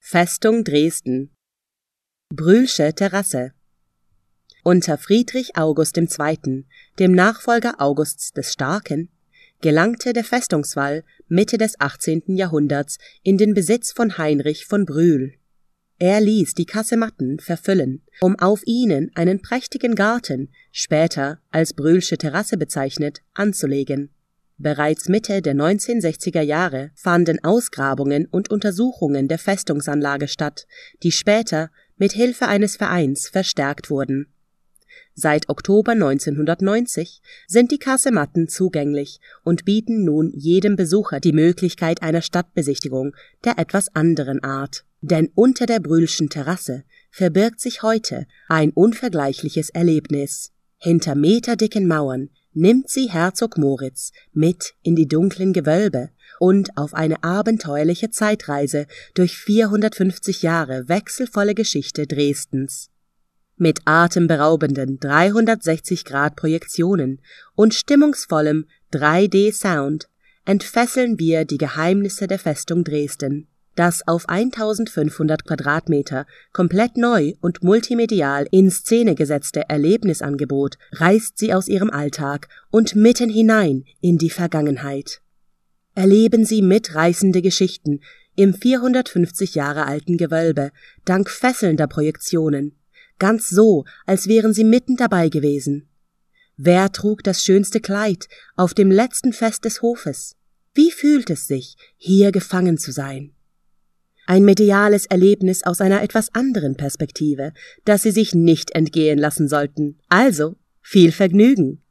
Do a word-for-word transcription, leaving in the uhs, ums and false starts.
Festung Dresden. Brühlsche Terrasse. Unter Friedrich August der Zweite., dem Nachfolger Augusts des Starken, gelangte der Festungswall Mitte des achtzehnten. Jahrhunderts in den Besitz von Heinrich von Brühl. Er ließ die Kasematten verfüllen, um auf ihnen einen prächtigen Garten, später als Brühlsche Terrasse bezeichnet, anzulegen. Bereits Mitte der neunzehnhundertsechziger Jahre fanden Ausgrabungen und Untersuchungen der Festungsanlage statt, die später mit Hilfe eines Vereins verstärkt wurden. Seit Oktober neunzehnhundertneunzig sind die Kasematten zugänglich und bieten nun jedem Besucher die Möglichkeit einer Stadtbesichtigung der etwas anderen Art. Denn unter der Brühlschen Terrasse verbirgt sich heute ein unvergleichliches Erlebnis. Hinter meterdicken Mauern nimmt sie Herzog Moritz mit in die dunklen Gewölbe und auf eine abenteuerliche Zeitreise durch vierhundertfünfzig Jahre wechselvolle Geschichte Dresdens. Mit atemberaubenden dreihundertsechzig Grad Projektionen und stimmungsvollem drei D Sound entfesseln wir die Geheimnisse der Festung Dresden. Das auf eintausendfünfhundert Quadratmeter komplett neu und multimedial in Szene gesetzte Erlebnisangebot reißt sie aus ihrem Alltag und mitten hinein in die Vergangenheit. Erleben Sie mitreißende Geschichten im vierhundertfünfzig Jahre alten Gewölbe, dank fesselnder Projektionen. Ganz so, als wären sie mitten dabei gewesen. Wer trug das schönste Kleid auf dem letzten Fest des Hofes? Wie fühlt es sich, hier gefangen zu sein? Ein mediales Erlebnis aus einer etwas anderen Perspektive, das Sie sich nicht entgehen lassen sollten. Also, viel Vergnügen!